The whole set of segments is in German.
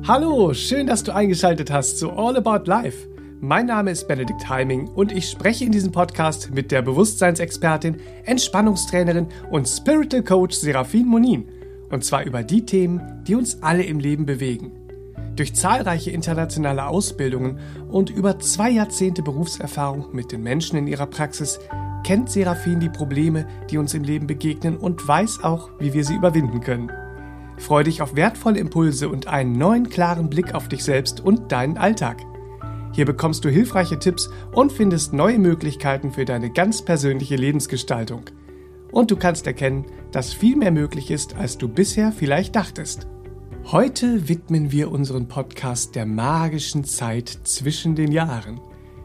Hallo, schön, dass du eingeschaltet hast zu All About Life. Mein Name ist Benedikt Heiming und ich spreche in diesem Podcast mit der Bewusstseinsexpertin, Entspannungstrainerin und Spiritual Coach Serafin Monin. Und zwar über die Themen, die uns alle im Leben bewegen. Durch zahlreiche internationale Ausbildungen und über 2 Jahrzehnte Berufserfahrung mit den Menschen in ihrer Praxis kennt Serafin die Probleme, die uns im Leben begegnen und weiß auch, wie wir sie überwinden können. Freu dich auf wertvolle Impulse und einen neuen, klaren Blick auf dich selbst und deinen Alltag. Hier bekommst du hilfreiche Tipps und findest neue Möglichkeiten für deine ganz persönliche Lebensgestaltung. Und du kannst erkennen, dass viel mehr möglich ist, als du bisher vielleicht dachtest. Heute widmen wir unseren Podcast der magischen Zeit zwischen den Jahren.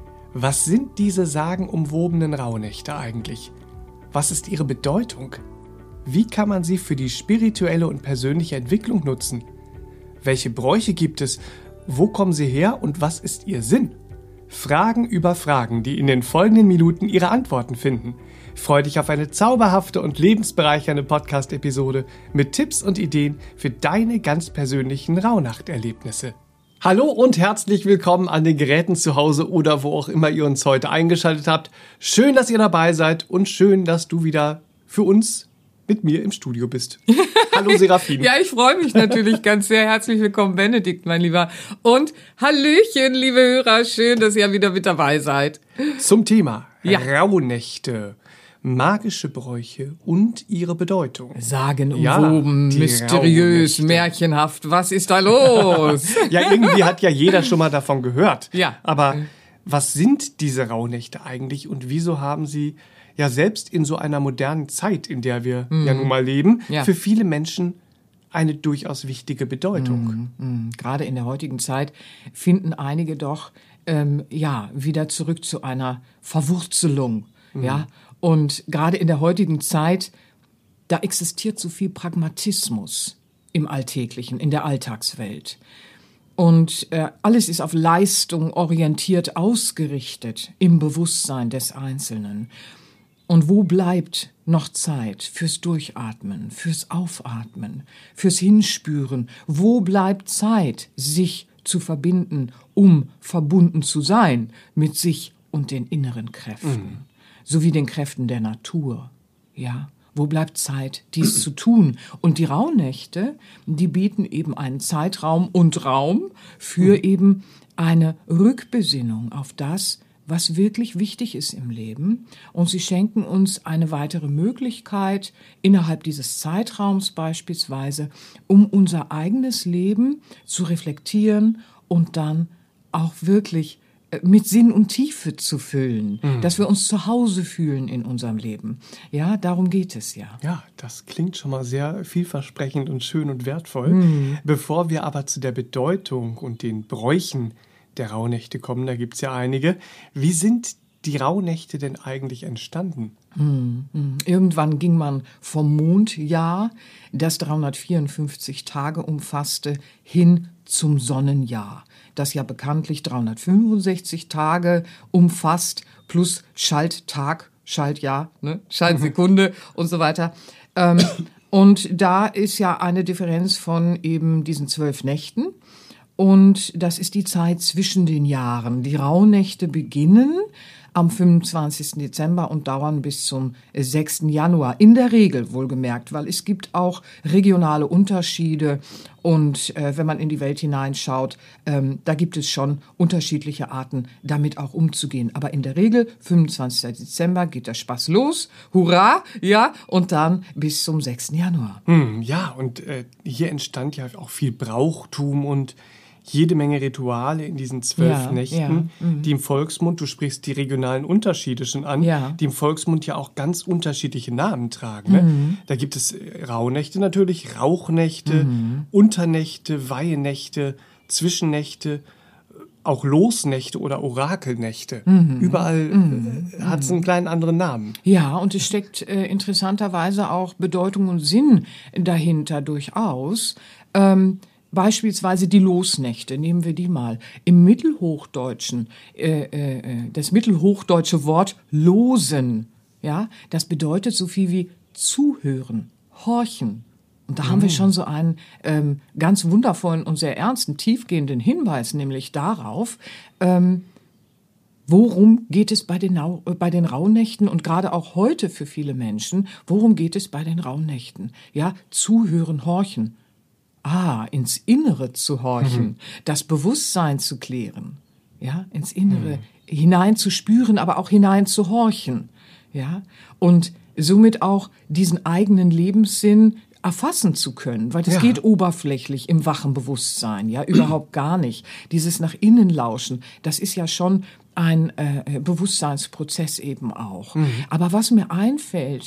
Was sind diese sagenumwobenen Rauhnächte eigentlich? Was ist ihre Bedeutung? Wie kann man sie für die spirituelle und persönliche Entwicklung nutzen? Welche Bräuche gibt es? Wo kommen sie her und was ist ihr Sinn? Fragen über Fragen, die in den folgenden Minuten ihre Antworten finden. Freu dich auf eine zauberhafte und lebensbereichernde Podcast-Episode mit Tipps und Ideen für deine ganz persönlichen Rauhnachterlebnisse. Hallo und herzlich willkommen an den Geräten zu Hause oder wo auch immer ihr uns heute eingeschaltet habt. Schön, dass ihr dabei seid und schön, dass du wieder für uns mit mir im Studio bist. Hallo Serafin. Ja, ich freue mich natürlich ganz sehr. Herzlich willkommen, Benedikt, mein Lieber. Und Hallöchen, liebe Hörer. Schön, dass ihr wieder mit dabei seid. Zum Thema Rauhnächte, magische Bräuche und ihre Bedeutung. Sagenumwoben, mysteriös, märchenhaft. Was ist da los? Ja, irgendwie hat ja jeder schon mal davon gehört. Ja. Aber was sind diese Rauhnächte eigentlich und wieso haben sie ja selbst in so einer modernen Zeit, in der wir ja nun mal leben, für viele Menschen eine durchaus wichtige Bedeutung? Gerade in der heutigen Zeit finden einige doch wieder zurück zu einer Verwurzelung. Ja, und gerade in der heutigen Zeit, da existiert so viel Pragmatismus im Alltäglichen, in der Alltagswelt. Und alles ist auf Leistung orientiert ausgerichtet im Bewusstsein des Einzelnen. Und wo bleibt noch Zeit fürs Durchatmen, fürs Aufatmen, fürs Hinspüren? Wo bleibt Zeit, sich zu verbinden, um verbunden zu sein mit sich und den inneren Kräften, sowie den Kräften der Natur? Ja, wo bleibt Zeit, dies zu tun? Und die Rauhnächte, die bieten eben einen Zeitraum und Raum für eben eine Rückbesinnung auf das, was wirklich wichtig ist im Leben. Und sie schenken uns eine weitere Möglichkeit innerhalb dieses Zeitraums beispielsweise, um unser eigenes Leben zu reflektieren und dann auch wirklich mit Sinn und Tiefe zu füllen, dass wir uns zu Hause fühlen in unserem Leben. Ja, darum geht es ja. Ja, das klingt schon mal sehr vielversprechend und schön und wertvoll. Bevor wir aber zu der Bedeutung und den Bräuchen der Rauhnächte kommen, da gibt's ja einige. Wie sind die Rauhnächte denn eigentlich entstanden? Irgendwann ging man vom Mondjahr, das 354 Tage umfasste, hin zum Sonnenjahr, das ja bekanntlich 365 Tage umfasst, plus Schalttag, Schaltjahr, Schaltsekunde und so weiter. Und da ist ja eine Differenz von eben diesen 12 Nächten. Und das ist die Zeit zwischen den Jahren. Die Rauhnächte beginnen am 25. Dezember und dauern bis zum 6. Januar. In der Regel wohlgemerkt, weil es gibt auch regionale Unterschiede. Und wenn man in die Welt hineinschaut, da gibt es schon unterschiedliche Arten, damit auch umzugehen. Aber in der Regel, 25. Dezember geht der Spaß los. Hurra! Ja, und dann bis zum 6. Januar. Ja, und hier entstand ja auch viel Brauchtum und jede Menge Rituale in diesen 12 Nächten, die im Volksmund, du sprichst die regionalen Unterschiede schon an, die im Volksmund ja auch ganz unterschiedliche Namen tragen. Ne? Da gibt es Rauhnächte natürlich, Rauchnächte, Unternächte, Weihenächte, Zwischennächte, auch Losnächte oder Orakelnächte. Überall hat es einen kleinen anderen Namen. Ja, und es steckt interessanterweise auch Bedeutung und Sinn dahinter durchaus. Beispielsweise die Losnächte, nehmen wir die mal. Im Mittelhochdeutschen, das mittelhochdeutsche Wort losen, ja, das bedeutet so viel wie zuhören, horchen, Und da haben wir schon so einen ganz wundervollen und sehr ernsten, tiefgehenden Hinweis, nämlich darauf, worum geht es bei den Rauhnächten und gerade auch heute für viele Menschen, worum geht es bei den Rauhnächten? Ja, zuhören, horchen. Ins Innere zu horchen, das Bewusstsein zu klären, ja, ins Innere hinein zu spüren, aber auch hinein zu horchen, ja, und somit auch diesen eigenen Lebenssinn erfassen zu können, weil das geht oberflächlich im wachen Bewusstsein, ja, überhaupt gar nicht. Dieses nach innen lauschen, das ist ja schon ein Bewusstseinsprozess eben auch. Aber was mir einfällt,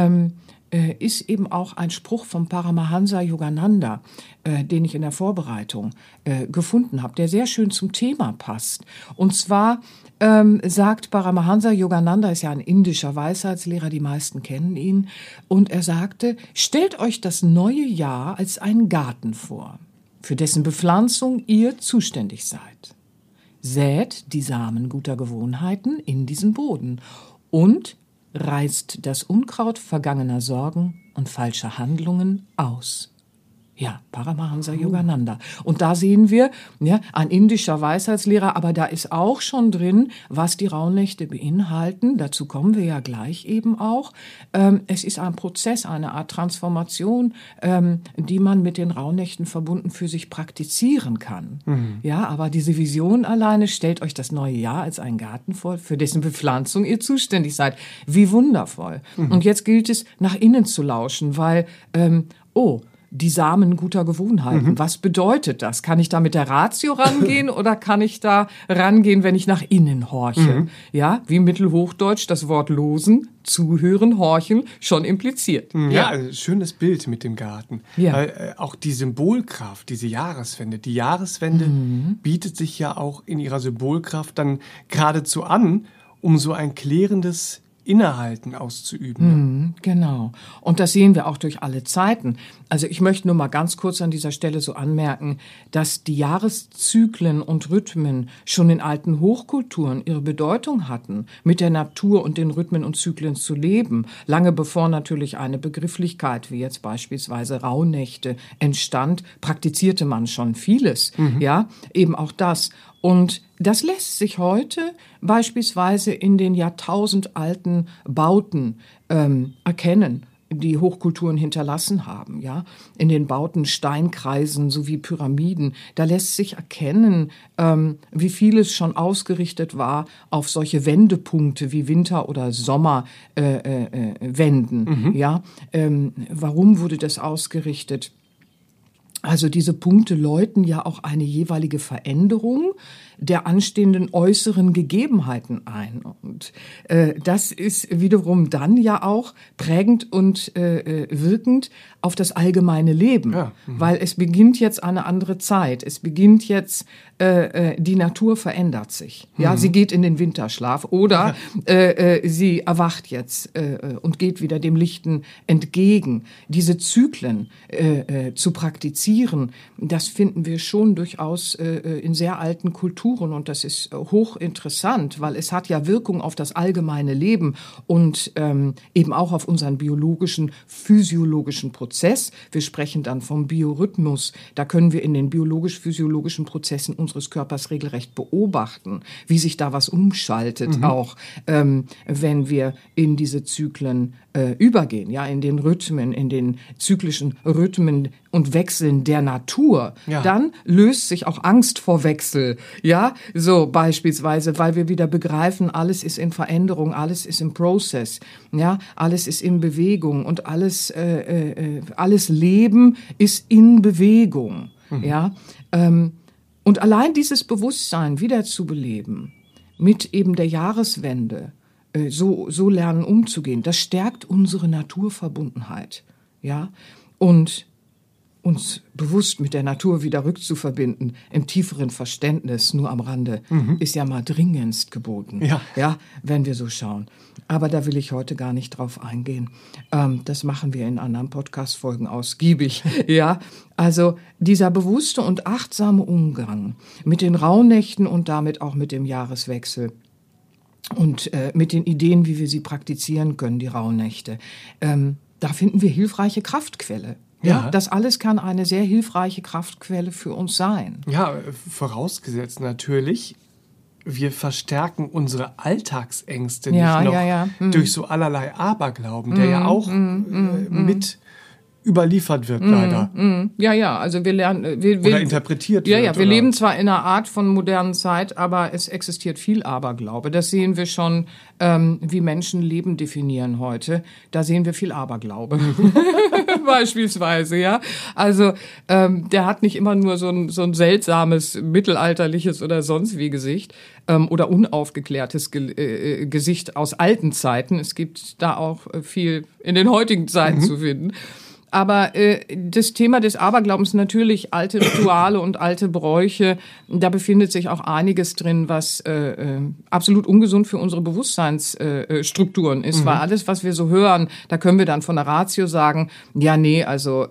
ist eben auch ein Spruch vom Paramahansa Yogananda, den ich in der Vorbereitung gefunden habe, der sehr schön zum Thema passt. Und zwar sagt Paramahansa Yogananda, ist ja ein indischer Weisheitslehrer, die meisten kennen ihn, und er sagte, stellt euch das neue Jahr als einen Garten vor, für dessen Bepflanzung ihr zuständig seid. Sät die Samen guter Gewohnheiten in diesen Boden und reißt das Unkraut vergangener Sorgen und falscher Handlungen aus. Ja, Paramahansa Yogananda. Und da sehen wir, ja, ein indischer Weisheitslehrer, aber da ist auch schon drin, was die Rauhnächte beinhalten. Dazu kommen wir ja gleich eben auch. Es ist ein Prozess, eine Art Transformation, die man mit den Rauhnächten verbunden für sich praktizieren kann. Ja, aber diese Vision alleine, stellt euch das neue Jahr als einen Garten vor, für dessen Bepflanzung ihr zuständig seid. Wie wundervoll. Und jetzt gilt es, nach innen zu lauschen, weil, die Samen guter Gewohnheiten. Was bedeutet das? Kann ich da mit der Ratio rangehen oder kann ich da rangehen, wenn ich nach innen horche? Ja, wie Mittelhochdeutsch das Wort losen, zuhören, horchen schon impliziert. Ja, also schönes Bild mit dem Garten. Ja. Weil auch die Symbolkraft, diese Jahreswende, die Jahreswende bietet sich ja auch in ihrer Symbolkraft dann geradezu an, um so ein klärendes Innehalten auszuüben. Genau. Und das sehen wir auch durch alle Zeiten. Also ich möchte nur mal ganz kurz an dieser Stelle so anmerken, dass die Jahreszyklen und Rhythmen schon in alten Hochkulturen ihre Bedeutung hatten, mit der Natur und den Rhythmen und Zyklen zu leben. Lange bevor natürlich eine Begrifflichkeit wie jetzt beispielsweise Rauhnächte entstand, praktizierte man schon vieles. Ja, eben auch das. Und das lässt sich heute beispielsweise in den jahrtausendalten Bauten erkennen, die Hochkulturen hinterlassen haben, ja, in den Bauten, Steinkreisen sowie Pyramiden. Da lässt sich erkennen, wie vieles schon ausgerichtet war auf solche Wendepunkte wie Winter- oder Sommerwenden. Ja, warum wurde das ausgerichtet? Also diese Punkte läuten ja auch eine jeweilige Veränderung der anstehenden äußeren Gegebenheiten ein. Und das ist wiederum dann ja auch prägend und wirkend auf das allgemeine Leben. Ja. Weil es beginnt jetzt eine andere Zeit. Es beginnt jetzt, die Natur verändert sich. Ja, sie geht in den Winterschlaf oder sie erwacht jetzt und geht wieder dem Lichten entgegen. Diese Zyklen zu praktizieren, das finden wir schon durchaus in sehr alten Kulturen und das ist hochinteressant, weil es hat ja Wirkung auf das allgemeine Leben und eben auch auf unseren biologischen, physiologischen Prozess. Wir sprechen dann vom Biorhythmus. Da können wir in den biologisch-physiologischen Prozessen unseres Körpers regelrecht beobachten, wie sich da was umschaltet, auch wenn wir in diese Zyklen übergehen, ja, in den Rhythmen, in den zyklischen Rhythmen und Wechseln der Natur. Ja. Dann löst sich auch Angst vor Wechsel, ja, so beispielsweise, weil wir wieder begreifen, alles ist in Veränderung, alles ist im Prozess, ja, alles ist in Bewegung und alles Leben ist in Bewegung, ja, und allein dieses Bewusstsein wieder zu beleben, mit eben der Jahreswende, so lernen umzugehen, das stärkt unsere Naturverbundenheit, ja, und uns bewusst mit der Natur wieder rückzuverbinden, im tieferen Verständnis, nur am Rande, ist ja mal dringendst geboten, ja, wenn wir so schauen. Aber da will ich heute gar nicht drauf eingehen. Das machen wir in anderen Podcast-Folgen ausgiebig, ja. Also dieser bewusste und achtsame Umgang mit den Rauhnächten und damit auch mit dem Jahreswechsel, und mit den Ideen, wie wir sie praktizieren können, die Rauhnächte. Da finden wir hilfreiche Kraftquelle. Ja, das alles kann eine sehr hilfreiche Kraftquelle für uns sein. Ja, vorausgesetzt natürlich, wir verstärken unsere Alltagsängste nicht noch durch so allerlei Aberglauben, der ja auch mit überliefert wird, leider. Ja, also wir lernen... Oder interpretiert wird. Ja, wir leben zwar in einer Art von modernen Zeit, aber es existiert viel Aberglaube. Das sehen wir schon, wie Menschen Leben definieren heute. Da sehen wir viel Aberglaube. Beispielsweise, ja. Also der hat nicht immer nur so ein seltsames, mittelalterliches oder sonst wie Gesicht oder unaufgeklärtes Gesicht aus alten Zeiten. Es gibt da auch viel in den heutigen Zeiten zu finden. Aber das Thema des Aberglaubens, natürlich alte Rituale und alte Bräuche, da befindet sich auch einiges drin, was absolut ungesund für unsere Bewusstseinsstrukturen ist. Weil alles, was wir so hören, da können wir dann von der Ratio sagen, ja, nee, also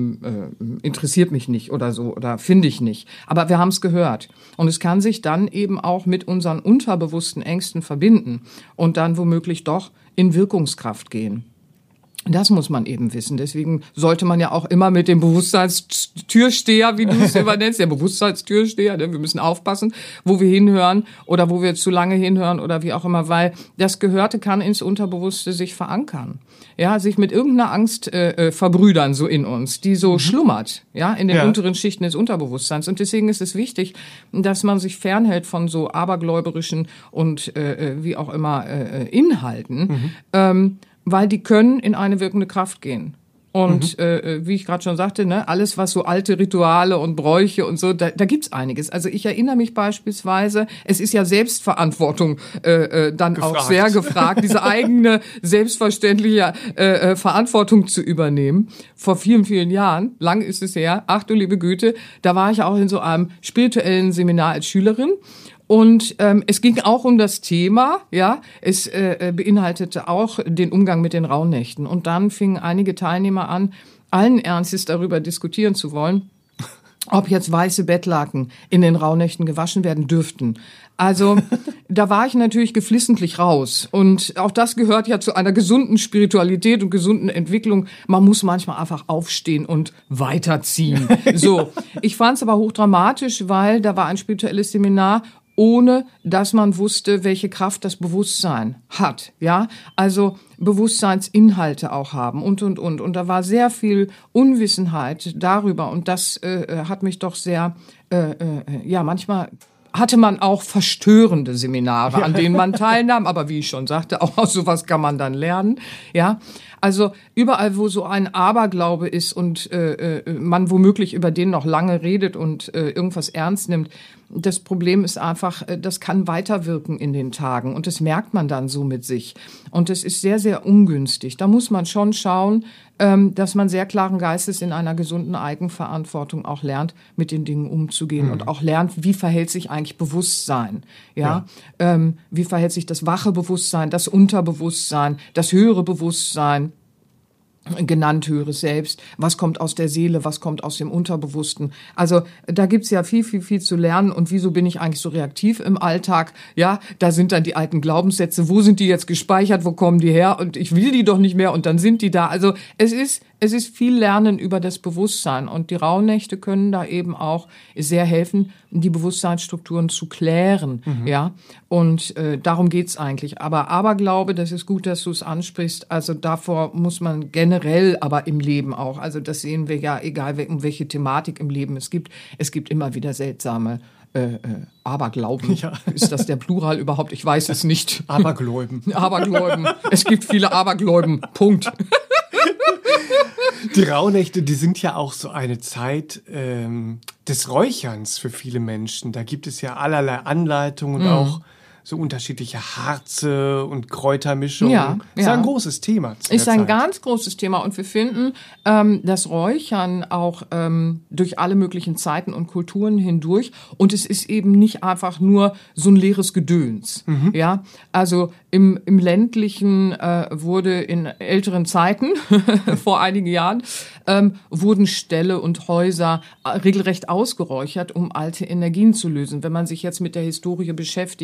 interessiert mich nicht oder so oder finde ich nicht. Aber wir haben es gehört. Und es kann sich dann eben auch mit unseren unterbewussten Ängsten verbinden und dann womöglich doch in Wirkungskraft gehen. Das muss man eben wissen. Deswegen sollte man ja auch immer mit dem Bewusstseinstürsteher, wie du es immer nennst, der Bewusstseinstürsteher, wir müssen aufpassen, wo wir hinhören oder wo wir zu lange hinhören oder wie auch immer, weil das Gehörte kann ins Unterbewusste sich verankern. Ja, sich mit irgendeiner Angst verbrüdern so in uns, die so schlummert, ja, in den unteren Schichten des Unterbewusstseins. Und deswegen ist es wichtig, dass man sich fernhält von so abergläuberischen und wie auch immer Inhalten, weil die können in eine wirkende Kraft gehen. Und wie ich gerade schon sagte, ne, alles, was so alte Rituale und Bräuche und so, da gibt's einiges. Also ich erinnere mich beispielsweise, es ist ja Selbstverantwortung dann auch sehr gefragt, diese eigene selbstverständliche Verantwortung zu übernehmen. Vor vielen, vielen Jahren, lang ist es her, ach du liebe Güte, da war ich auch in so einem spirituellen Seminar als Schülerin. Und es ging auch um das Thema, ja, es beinhaltete auch den Umgang mit den Rauhnächten. Und dann fingen einige Teilnehmer an, allen Ernstes darüber diskutieren zu wollen, ob jetzt weiße Bettlaken in den Rauhnächten gewaschen werden dürften. Also da war ich natürlich geflissentlich raus. Und auch das gehört ja zu einer gesunden Spiritualität und gesunden Entwicklung. Man muss manchmal einfach aufstehen und weiterziehen. So, ich fand es aber hochdramatisch, weil da war ein spirituelles Seminar, ohne dass man wusste, welche Kraft das Bewusstsein hat, ja, also Bewusstseinsinhalte auch haben und. Und da war sehr viel Unwissenheit darüber und das hat mich doch sehr, manchmal hatte man auch verstörende Seminare, an denen man teilnahm, aber wie ich schon sagte, auch aus sowas kann man dann lernen, ja. Also überall, wo so ein Aberglaube ist und man womöglich über den noch lange redet und irgendwas ernst nimmt, das Problem ist einfach, das kann weiterwirken in den Tagen und das merkt man dann so mit sich. Und das ist sehr, sehr ungünstig. Da muss man schon schauen, dass man sehr klaren Geistes in einer gesunden Eigenverantwortung auch lernt, mit den Dingen umzugehen und auch lernt, wie verhält sich eigentlich Bewusstsein, ja? Wie verhält sich das wache Bewusstsein, das Unterbewusstsein, das höhere Bewusstsein, genannt höheres Selbst, was kommt aus der Seele, was kommt aus dem Unterbewussten. Also da gibt's ja viel, viel, viel zu lernen und wieso bin ich eigentlich so reaktiv im Alltag? Ja, da sind dann die alten Glaubenssätze, wo sind die jetzt gespeichert, wo kommen die her und ich will die doch nicht mehr und dann sind die da. Also es ist viel Lernen über das Bewusstsein und die Rauhnächte können da eben auch sehr helfen, die Bewusstseinsstrukturen zu klären, ja. Und darum geht's eigentlich. Aber Aberglaube, das ist gut, dass du es ansprichst. Also davor muss man generell, aber im Leben auch. Also das sehen wir ja, egal um welche Thematik im Leben es gibt. Es gibt immer wieder seltsame Aberglauben. Ja. Ist das der Plural überhaupt? Ich weiß es nicht. Abergläuben. Abergläuben. Es gibt viele Abergläuben. Punkt. Die Rauhnächte, die sind ja auch so eine Zeit des Räucherns für viele Menschen. Da gibt es ja allerlei Anleitungen und auch so unterschiedliche Harze und Kräutermischungen. Ja, ist ein großes Thema. Ist ein ganz großes Thema und wir finden das Räuchern auch durch alle möglichen Zeiten und Kulturen hindurch und es ist eben nicht einfach nur so ein leeres Gedöns. Ja, also im ländlichen wurde in älteren Zeiten, vor einigen Jahren, wurden Ställe und Häuser regelrecht ausgeräuchert, um alte Energien zu lösen. Wenn man sich jetzt mit der Historie beschäftigt, wie wurden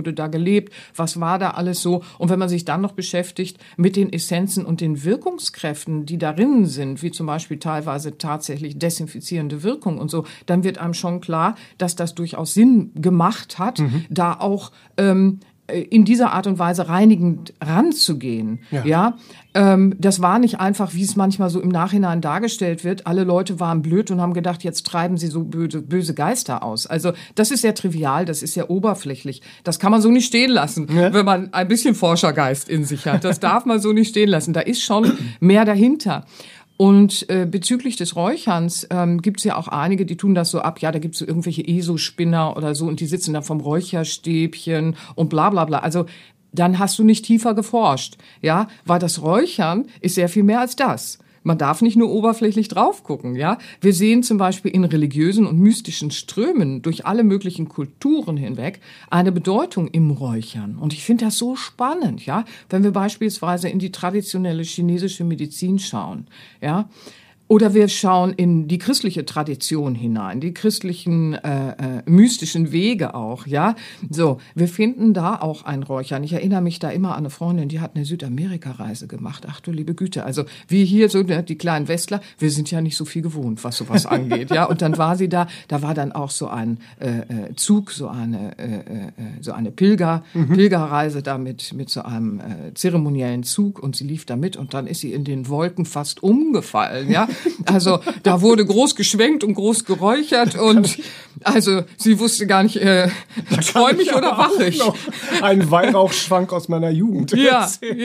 wurde da gelebt, was war da alles so. Und wenn man sich dann noch beschäftigt mit den Essenzen und den Wirkungskräften, die darin sind, wie zum Beispiel teilweise tatsächlich desinfizierende Wirkung und so, dann wird einem schon klar, dass das durchaus Sinn gemacht hat, da auch in dieser Art und Weise reinigend ranzugehen. Ja. Das war nicht einfach, wie es manchmal so im Nachhinein dargestellt wird. Alle Leute waren blöd und haben gedacht, jetzt treiben sie so böse Geister aus. Also das ist sehr trivial, das ist sehr oberflächlich. Das kann man so nicht stehen lassen, wenn man ein bisschen Forschergeist in sich hat. Das darf man so nicht stehen lassen. Da ist schon mehr dahinter. Und bezüglich des Räucherns gibt's ja auch einige, die tun das so ab, ja, da gibt's so irgendwelche ESO-Spinner oder so und die sitzen da vom Räucherstäbchen und bla bla bla. Also dann hast du nicht tiefer geforscht, ja, weil das Räuchern ist sehr viel mehr als das. Man darf nicht nur oberflächlich drauf gucken, ja. Wir sehen zum Beispiel in religiösen und mystischen Strömen durch alle möglichen Kulturen hinweg eine Bedeutung im Räuchern. Und ich finde das so spannend, ja. Wenn wir beispielsweise in die traditionelle chinesische Medizin schauen, ja. Oder wir schauen in die christliche Tradition hinein, die christlichen mystischen Wege auch, ja. So, wir finden da auch ein Räuchern. Ich erinnere mich da immer an eine Freundin, die hat eine Südamerika-Reise gemacht. Ach du liebe Güte, also wir hier so die kleinen Westler, wir sind ja nicht so viel gewohnt, was sowas angeht, ja. Und dann war sie da war dann auch so ein Zug, so eine Pilgerreise da mit so einem zeremoniellen Zug und sie lief da mit und dann ist sie in den Wolken fast umgefallen, ja. Also da wurde groß geschwenkt und groß geräuchert und also sie wusste gar nicht, träume ich oder wache ich? Ein Weihrauchschwank aus meiner Jugend. Ja.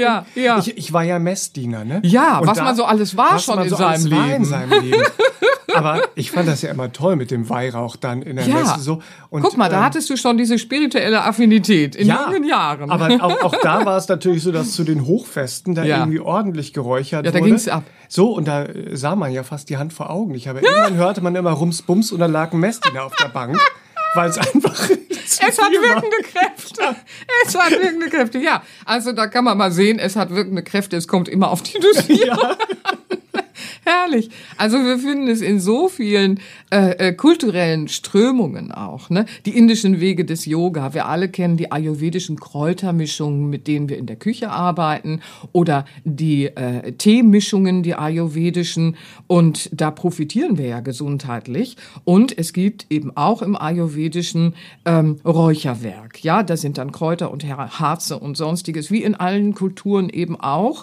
Ich war ja Messdiener, ne? Ja, und was man so alles war schon in seinem Leben. Aber ich fand das ja immer toll mit dem Weihrauch dann in der Messe so. Und, guck mal, da hattest du schon diese spirituelle Affinität in jungen Jahren. Aber auch da war es natürlich so, dass zu den Hochfesten da irgendwie ordentlich geräuchert wurde. Ja, da ging's ab. So, und da sah man ja fast die Hand vor Augen. Irgendwann hörte man immer Rums, Bums und da lag ein Messdiener auf der Bank. Weil es einfach es hat wirkende Kräfte. Es hat wirkende Kräfte, ja. Also da kann man mal sehen, es hat wirkende Kräfte. Es kommt immer auf die Dosierung. Ja. Herrlich. Also wir finden es in so vielen kulturellen Strömungen auch. Ne? Die indischen Wege des Yoga. Wir alle kennen die ayurvedischen Kräutermischungen, mit denen wir in der Küche arbeiten. Oder die Teemischungen, die ayurvedischen. Und da profitieren wir ja gesundheitlich. Und es gibt eben auch im ayurvedischen Räucherwerk. Ja, da sind dann Kräuter und Harze und Sonstiges. Wie in allen Kulturen eben auch.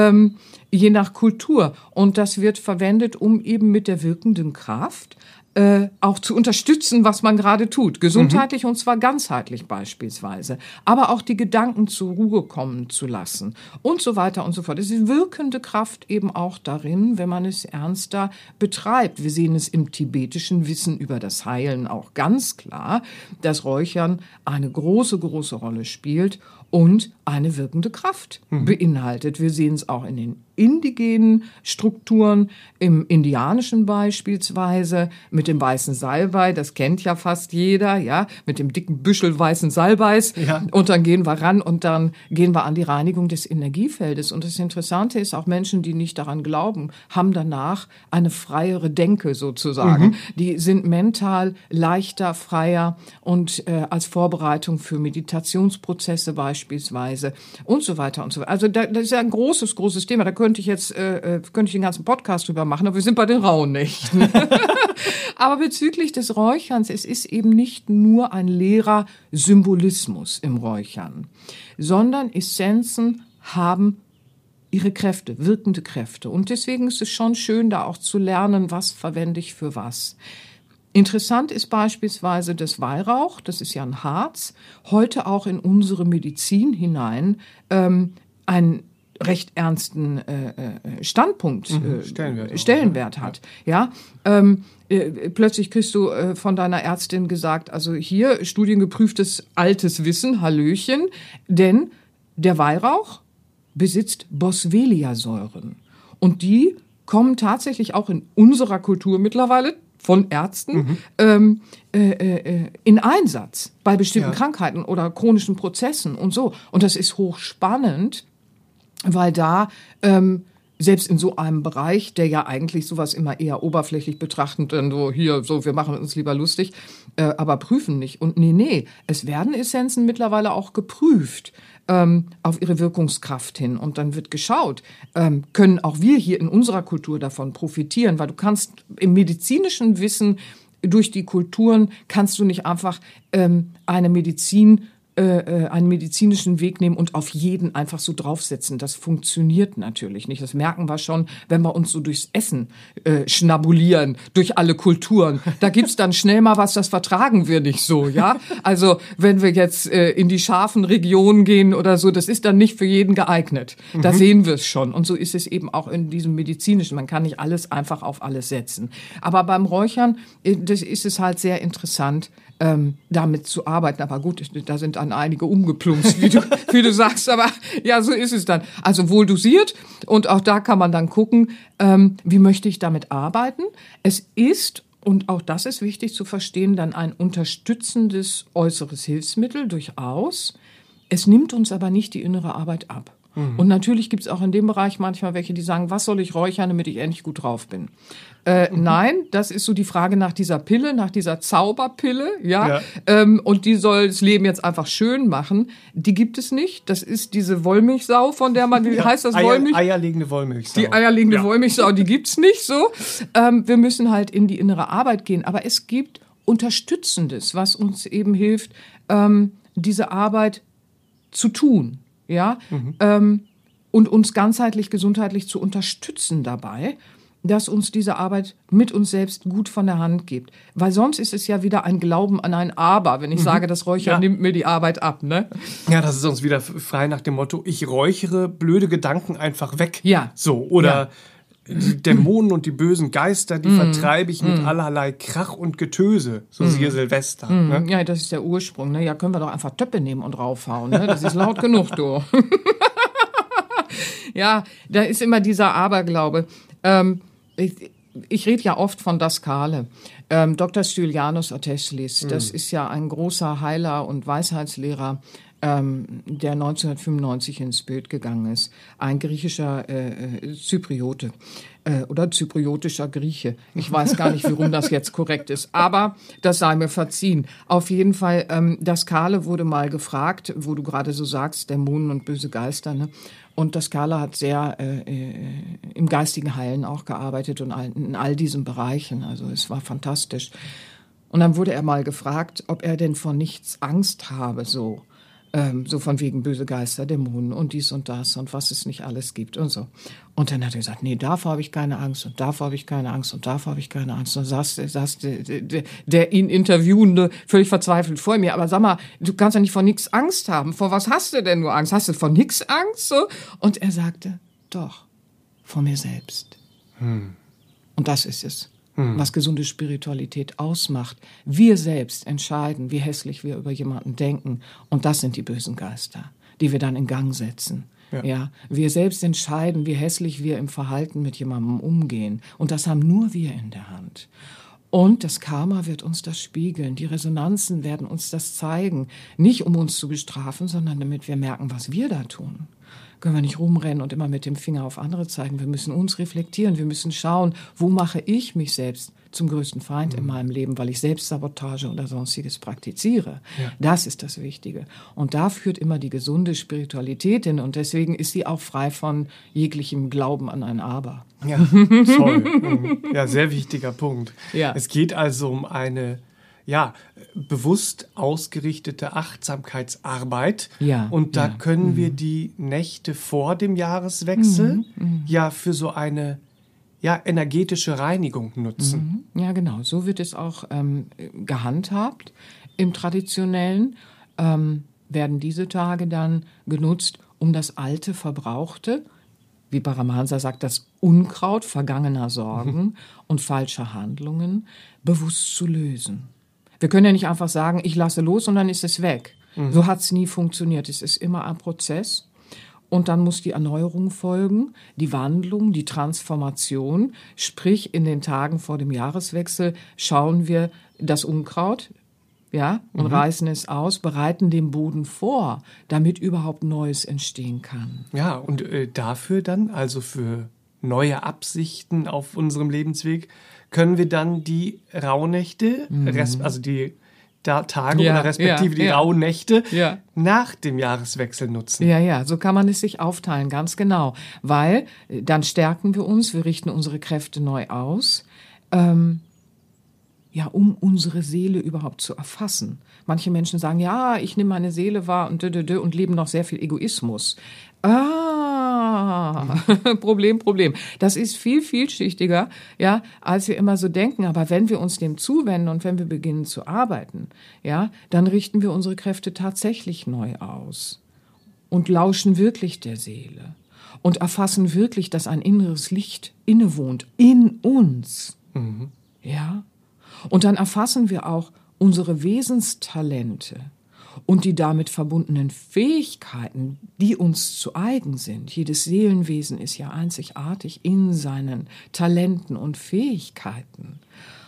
Je nach Kultur. Und das wird verwendet, um eben mit der wirkenden Kraft auch zu unterstützen, was man gerade tut. Gesundheitlich und zwar ganzheitlich beispielsweise. Aber auch die Gedanken zur Ruhe kommen zu lassen und so weiter und so fort. Es ist wirkende Kraft eben auch darin, wenn man es ernster betreibt. Wir sehen es im tibetischen Wissen über das Heilen auch ganz klar, dass Räuchern eine große, große Rolle spielt und eine wirkende Kraft beinhaltet. Wir sehen es auch in den indigenen Strukturen, im Indianischen beispielsweise, mit dem weißen Salbei, das kennt ja fast jeder, ja, mit dem dicken Büschel weißen Salbeis. Ja. Und dann gehen wir ran und dann gehen wir an die Reinigung des Energiefeldes. Und das Interessante ist, auch Menschen, die nicht daran glauben, haben danach eine freiere Denke sozusagen. Die sind mental leichter, freier und als Vorbereitung für Meditationsprozesse beispielsweise und so weiter und so weiter. Also das ist ja ein großes, großes Thema. Da könnte ich jetzt den ganzen Podcast drüber machen, aber wir sind bei den Rauhnächten. Aber bezüglich des Räucherns, es ist eben nicht nur ein leerer Symbolismus im Räuchern, sondern Essenzen haben ihre Kräfte, wirkende Kräfte. Und deswegen ist es schon schön, da auch zu lernen, was verwende ich für was. Interessant ist beispielsweise das Weihrauch, das ist ja ein Harz, heute auch in unsere Medizin hinein einen recht ernsten Standpunkt, Stellenwert hat. Ja, plötzlich kriegst du von deiner Ärztin gesagt, also hier studiengeprüftes altes Wissen, Hallöchen, denn der Weihrauch besitzt Boswellia-Säuren und die kommen tatsächlich auch in unserer Kultur mittlerweile von Ärzten in Einsatz bei bestimmten Krankheiten oder chronischen Prozessen und so. Und das ist hochspannend, weil da selbst in so einem Bereich, der ja eigentlich sowas immer eher oberflächlich betrachtend, dann so hier, so, wir machen uns lieber lustig, aber prüfen nicht. Und nee, es werden Essenzen mittlerweile auch geprüft auf ihre Wirkungskraft hin. Und dann wird geschaut, können auch wir hier in unserer Kultur davon profitieren, weil du kannst im medizinischen Wissen durch die Kulturen kannst du nicht einfach einen medizinischen Weg nehmen und auf jeden einfach so draufsetzen. Das funktioniert natürlich nicht. Das merken wir schon, wenn wir uns so durchs Essen schnabulieren, durch alle Kulturen. Da gibt's dann schnell mal was, das vertragen wir nicht so, ja. Also wenn wir jetzt in die scharfen Regionen gehen oder so, das ist dann nicht für jeden geeignet. Da sehen wir es schon. Und so ist es eben auch in diesem medizinischen. Man kann nicht alles einfach auf alles setzen. Aber beim Räuchern, das ist es halt sehr interessant, damit zu arbeiten. Aber gut, da sind dann einige umgeplumpst, wie du sagst. Aber ja, so ist es dann. Also wohl dosiert. Und auch da kann man dann gucken, wie möchte ich damit arbeiten. Es ist, und auch das ist wichtig zu verstehen, dann ein unterstützendes äußeres Hilfsmittel durchaus. Es nimmt uns aber nicht die innere Arbeit ab. Und natürlich gibt es auch in dem Bereich manchmal welche, die sagen, was soll ich räuchern, damit ich endlich gut drauf bin. Nein, das ist so die Frage nach dieser Pille, nach dieser Zauberpille, ja. Und die soll das Leben jetzt einfach schön machen. Die gibt es nicht. Das ist diese Wollmilchsau, von der man, wie heißt das, Wollmilch? Eierlegende Wollmilchsau. Die eierlegende Wollmilchsau, die gibt's nicht so. Wir müssen halt in die innere Arbeit gehen. Aber es gibt Unterstützendes, was uns eben hilft, diese Arbeit zu tun. Ja, und uns ganzheitlich, gesundheitlich zu unterstützen dabei, dass uns diese Arbeit mit uns selbst gut von der Hand gibt. Weil sonst ist es ja wieder ein Glauben an ein Aber, wenn ich sage, das Räuchern nimmt mir die Arbeit ab, ne? Ja, das ist uns wieder frei nach dem Motto, ich räuchere blöde Gedanken einfach weg. Ja. So, oder die Dämonen und die bösen Geister, die vertreibe ich mit allerlei Krach und Getöse, so siehe Silvester. Ne? Ja, das ist der Ursprung, ne? Ja, können wir doch einfach Töpfe nehmen und raufhauen, ne? Das ist laut genug, du. Ja, da ist immer dieser Aberglaube. Ich rede ja oft von Daskale. Dr. Stylianos Ateslis, das ist ja ein großer Heiler und Weisheitslehrer, der 1995 ins Bild gegangen ist. Ein griechischer Zypriote oder zypriotischer Grieche. Ich weiß gar nicht, warum das jetzt korrekt ist, aber das sei mir verziehen. Auf jeden Fall, Daskale wurde mal gefragt, wo du gerade so sagst, Dämonen und böse Geister, ne? Und Daskale hat sehr im geistigen Heilen auch gearbeitet und in all diesen Bereichen. Also es war fantastisch. Und dann wurde er mal gefragt, ob er denn vor nichts Angst habe, so von wegen böse Geister, Dämonen und dies und das und was es nicht alles gibt und so. Und dann hat er gesagt, nee, davor habe ich keine Angst und davor habe ich keine Angst und davor habe ich keine Angst. Und dann saß der ihn Interviewende völlig verzweifelt vor mir. Aber sag mal, du kannst ja nicht vor nichts Angst haben. Vor was hast du denn nur Angst? Hast du vor nichts Angst? So? Und er sagte, doch, vor mir selbst. Und das ist es, was gesunde Spiritualität ausmacht. Wir selbst entscheiden, wie hässlich wir über jemanden denken. Und das sind die bösen Geister, die wir dann in Gang setzen. Ja, wir selbst entscheiden, wie hässlich wir im Verhalten mit jemandem umgehen. Und das haben nur wir in der Hand. Und das Karma wird uns das spiegeln. Die Resonanzen werden uns das zeigen. Nicht um uns zu bestrafen, sondern damit wir merken, was wir da tun. Können wir nicht rumrennen und immer mit dem Finger auf andere zeigen. Wir müssen uns reflektieren. Wir müssen schauen, wo mache ich mich selbst zum größten Feind in meinem Leben, weil ich Selbstsabotage oder Sonstiges praktiziere. Ja. Das ist das Wichtige. Und da führt immer die gesunde Spiritualität hin. Und deswegen ist sie auch frei von jeglichem Glauben an ein Aber. Ja, toll. Ja, sehr wichtiger Punkt. Ja. Es geht also um eine bewusst ausgerichtete Achtsamkeitsarbeit. Ja, und da können wir die Nächte vor dem Jahreswechsel für so eine energetische Reinigung nutzen. Ja, genau. So wird es auch gehandhabt. Im Traditionellen werden diese Tage dann genutzt, um das alte, verbrauchte, wie Paramahansa sagt, das Unkraut vergangener Sorgen und falscher Handlungen bewusst zu lösen. Wir können ja nicht einfach sagen, ich lasse los und dann ist es weg. So hat es nie funktioniert. Es ist immer ein Prozess. Und dann muss die Erneuerung folgen, die Wandlung, die Transformation. Sprich, in den Tagen vor dem Jahreswechsel schauen wir das Unkraut, und reißen es aus, bereiten den Boden vor, damit überhaupt Neues entstehen kann. Ja, und dafür dann, also für neue Absichten auf unserem Lebensweg, können wir dann die Rauhnächte, also die Tage oder respektive die Rauhnächte nach dem Jahreswechsel nutzen. Ja, so kann man es sich aufteilen, ganz genau. Weil dann stärken wir uns, wir richten unsere Kräfte neu aus, um unsere Seele überhaupt zu erfassen. Manche Menschen sagen, ja, ich nehme meine Seele wahr und leben noch sehr viel Egoismus. Problem. Das ist viel vielschichtiger, als wir immer so denken. Aber wenn wir uns dem zuwenden und wenn wir beginnen zu arbeiten, dann richten wir unsere Kräfte tatsächlich neu aus und lauschen wirklich der Seele und erfassen wirklich, dass ein inneres Licht innewohnt in uns. Ja. Und dann erfassen wir auch unsere Wesenstalente und die damit verbundenen Fähigkeiten, die uns zu eigen sind. Jedes Seelenwesen ist ja einzigartig in seinen Talenten und Fähigkeiten.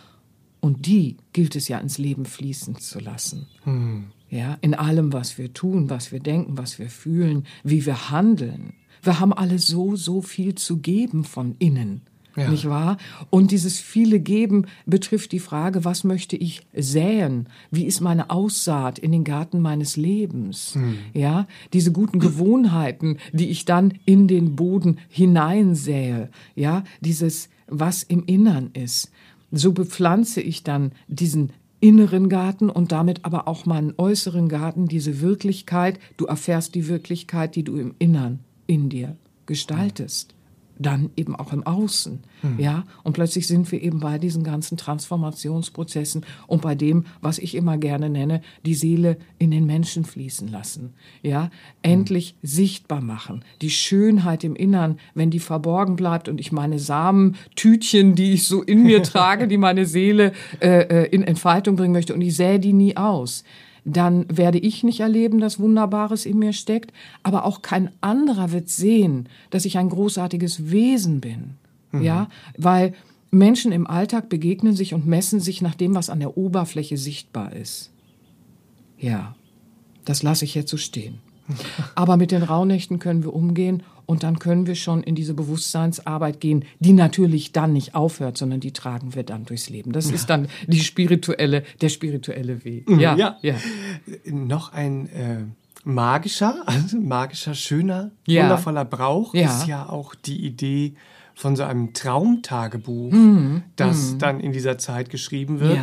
Und die gilt es ja ins Leben fließen zu lassen. Ja, in allem, was wir tun, was wir denken, was wir fühlen, wie wir handeln. Wir haben alle so viel zu geben von innen. Ja. Nicht wahr? Und dieses viele Geben betrifft die Frage, was möchte ich säen? Wie ist meine Aussaat in den Garten meines Lebens? Ja, diese guten Gewohnheiten, die ich dann in den Boden hineinsähe. Ja, dieses, was im Innern ist. So bepflanze ich dann diesen inneren Garten und damit aber auch meinen äußeren Garten, diese Wirklichkeit. Du erfährst die Wirklichkeit, die du im Innern in dir gestaltest. Dann eben auch im Außen, ja. Und plötzlich sind wir eben bei diesen ganzen Transformationsprozessen und bei dem, was ich immer gerne nenne, die Seele in den Menschen fließen lassen, ja. Endlich sichtbar machen, die Schönheit im Innern, wenn die verborgen bleibt und ich meine Samentütchen, die ich so in mir trage, die meine Seele in Entfaltung bringen möchte und ich sähe die nie aus. Dann werde ich nicht erleben, dass Wunderbares in mir steckt, aber auch kein anderer wird sehen, dass ich ein großartiges Wesen bin. Ja, weil Menschen im Alltag begegnen sich und messen sich nach dem, was an der Oberfläche sichtbar ist. Ja, das lasse ich jetzt so stehen. Aber mit den Rauhnächten können wir umgehen und dann können wir schon in diese Bewusstseinsarbeit gehen, die natürlich dann nicht aufhört, sondern die tragen wir dann durchs Leben. Das ist dann der spirituelle Weg. Ja. Noch ein magischer, schöner, wundervoller Brauch ist ja auch die Idee von so einem Traumtagebuch, das dann in dieser Zeit geschrieben wird.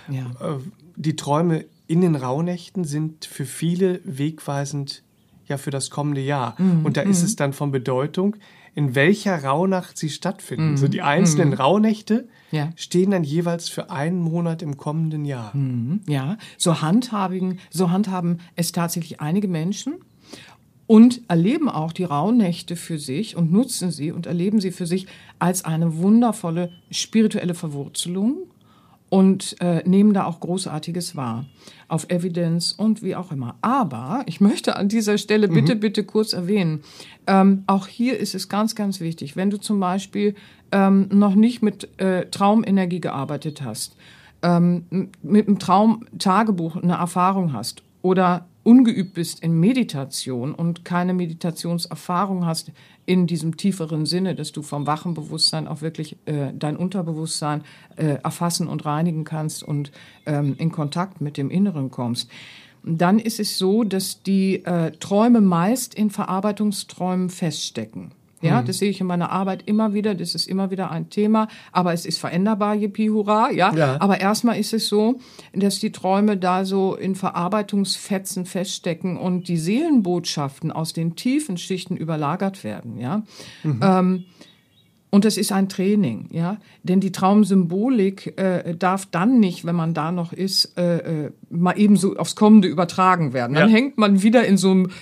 Die Träume in den Rauhnächten sind für viele wegweisend für das kommende Jahr. Und da ist es dann von Bedeutung, in welcher Rauhnacht sie stattfinden. So die einzelnen Rauhnächte stehen dann jeweils für einen Monat im kommenden Jahr. Ja, so handhaben es tatsächlich einige Menschen und erleben auch die Rauhnächte für sich und nutzen sie und erleben sie für sich als eine wundervolle spirituelle Verwurzelung und nehmen da auch Großartiges wahr, auf Evidenz und wie auch immer. Aber ich möchte an dieser Stelle bitte kurz erwähnen, auch hier ist es ganz, ganz wichtig, wenn du zum Beispiel noch nicht mit Traumenergie gearbeitet hast, mit einem Traumtagebuch eine Erfahrung hast oder ungeübt bist in Meditation und keine Meditationserfahrung hast in diesem tieferen Sinne, dass du vom wachen Bewusstsein auch wirklich dein Unterbewusstsein erfassen und reinigen kannst und in Kontakt mit dem Inneren kommst, dann ist es so, dass die Träume meist in Verarbeitungsträumen feststecken. Ja, das sehe ich in meiner Arbeit immer wieder, das ist immer wieder ein Thema, aber es ist veränderbar, yippie, hurra, ja. Aber erstmal ist es so, dass die Träume da so in Verarbeitungsfetzen feststecken und die Seelenbotschaften aus den tiefen Schichten überlagert werden, ja. Und das ist ein Training, ja, denn die Traumsymbolik darf dann nicht, wenn man da noch ist, mal eben so aufs Kommende übertragen werden. Dann hängt man wieder in so einem